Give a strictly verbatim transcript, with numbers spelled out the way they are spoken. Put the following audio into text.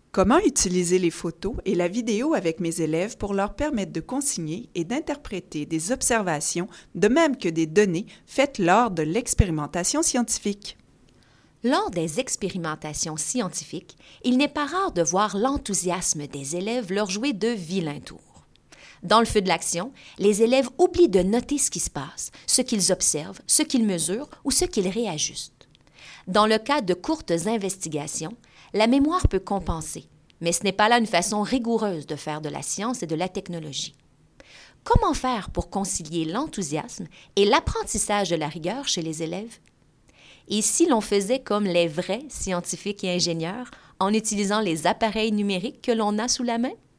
Comment utiliser les photos et la vidéo avec mes élèves pour leur permettre de consigner et d'interpréter des observations de même que des données faites lors de l'expérimentation scientifique? Lors des expérimentations scientifiques, il n'est pas rare de voir l'enthousiasme des élèves leur jouer de vilains tours. Dans le feu de l'action, les élèves oublient de noter ce qui se passe, ce qu'ils observent, ce qu'ils mesurent ou ce qu'ils réajustent. Dans le cas de courtes investigations, la mémoire peut compenser, mais ce n'est pas là une façon rigoureuse de faire de la science et de la technologie. Comment faire pour concilier l'enthousiasme et l'apprentissage de la rigueur chez les élèves? Et si l'on faisait comme les vrais scientifiques et ingénieurs en utilisant les appareils numériques que l'on a sous la main?